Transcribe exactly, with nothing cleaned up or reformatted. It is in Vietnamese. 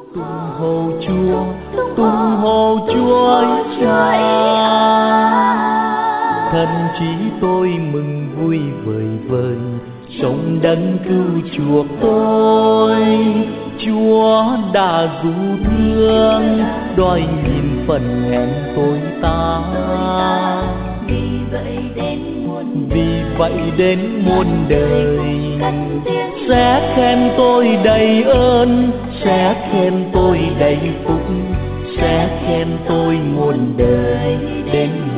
tung hô Chúa, tung hô Chúa ấy Cha. Thân trí tôi mừng vui vời vời, sống đấng cứu chuộc tôi. Chúa đã dù thương, đòi nhìn phần hèn tôi ta. Vì vậy đến muôn Vì vậy đến muôn đời sẽ khen tôi đầy ơn, sẽ khen tôi đầy phúc, sẽ khen tôi muôn đời đến